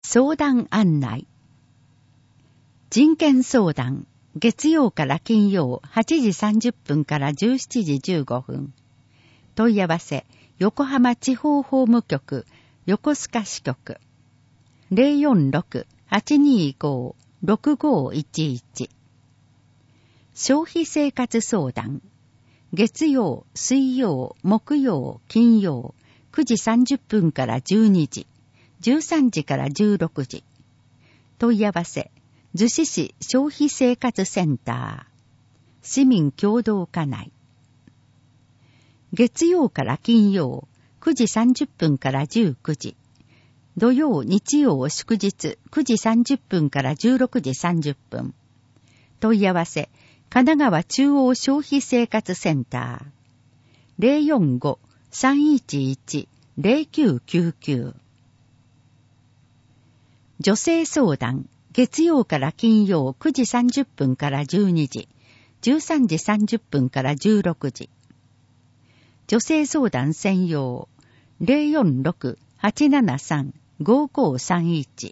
相談案内。人権相談、月曜から金曜8時30分から17時15分。問い合わせ、横浜地方法務局、横須賀支局。046-825-6511。消費生活相談。月曜、水曜、木曜、金曜、9時30分から12時、13時から16時。問い合わせ、逗子市消費生活センター、市民協同課内。月曜から金曜、9時30分から19時。土曜、日曜、祝日、9時30分から16時30分。問い合わせ、神奈川中央消費生活センター。045-311-0999。女性相談、月曜から金曜9時30分から12時、13時30分から16時。女性相談専用、046-873-5531。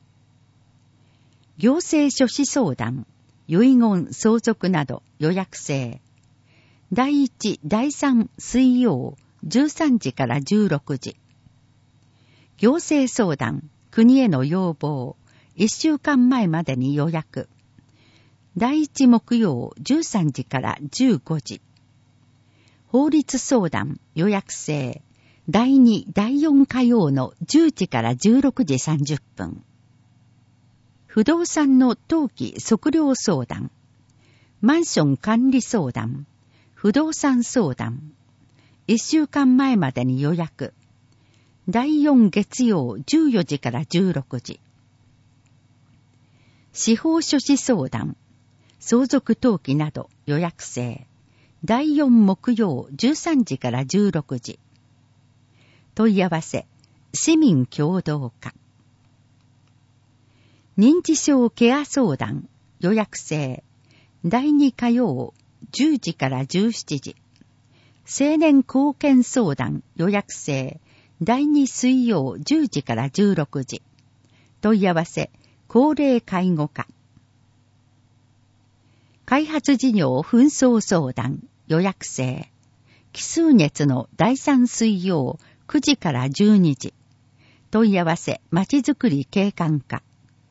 行政書士相談、遺言、相続など予約制。第1、第3水曜、13時から16時。行政相談、国への要望、1週間前までに予約。第1木曜、13時から15時。法律相談、予約制。第2、第4火曜の10時から16時30分。不動産の登記測量相談。マンション管理相談。不動産相談。1週間前までに予約。第4月曜14時から16時。司法書士相談。相続登記など予約制。第4木曜13時から16時。問い合わせ、市民協同課。認知症ケア相談、予約制。第2火曜10時から17時。青年貢献相談、予約制。第2水曜10時から16時。問い合わせ、高齢介護課。開発事業紛争相談、予約制。奇数月の第3水曜9時から12時。問い合わせ、まちづくり景観課。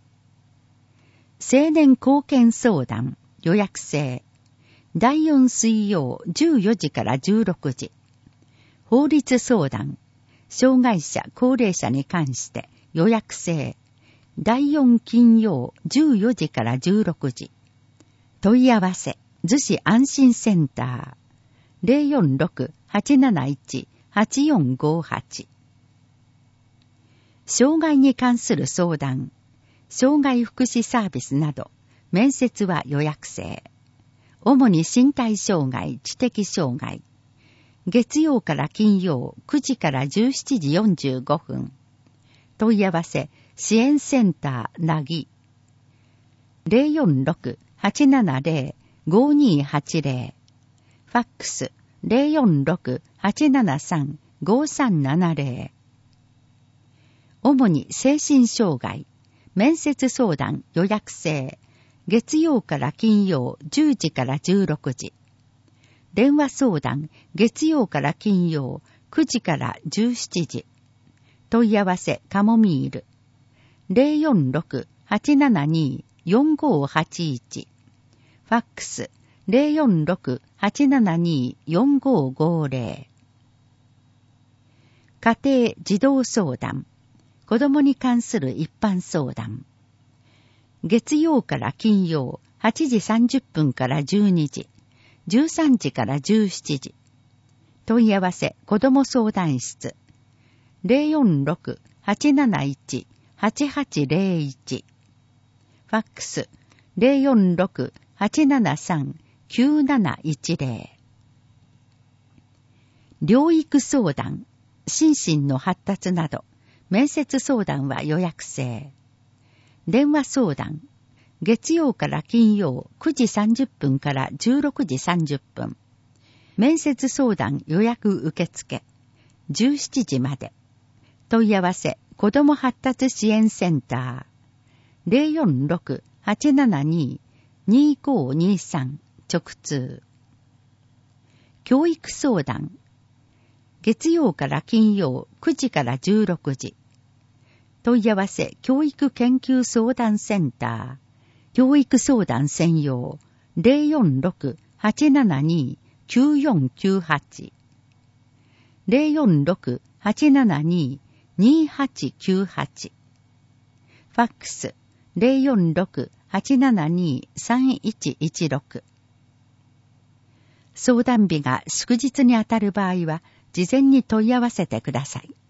青年貢献相談、予約制。第4水曜14時から16時。法律相談、障害者、高齢者に関して予約制。第4金曜14時から16時。問い合わせ、逗子安心センター。046-871-8458。障害に関する相談、障害福祉サービスなど、面接は予約制。主に身体障害、知的障害。月曜から金曜9時から17時45分。問い合わせ、支援センターなぎ。046-870-5280。ファックス 046-873-5370。主に精神障害。面接相談予約制。月曜から金曜10時から16時。電話相談月曜から金曜9時から17時。問い合わせカモミール。046-872-4581。ファックス 046-872-4550。家庭児童相談。子供に関する一般相談。月曜から金曜8時30分から12時、13時から17時。問い合わせ子供相談室。046-871-8801。ファックス 046-873-9710。療育相談、心身の発達など、面接相談は予約制。電話相談、月曜から金曜9時30分から16時30分。面接相談予約受付、17時まで。問い合わせ、 子ども発達支援センター 046-872-2523 直通。教育相談。月曜から金曜9時から16時。問い合わせ教育研究相談センター。教育相談専用 046-872-9498。046-872-2898。ファックス 046-872-3116。相談日が祝日にあたる場合は、事前に問い合わせてください。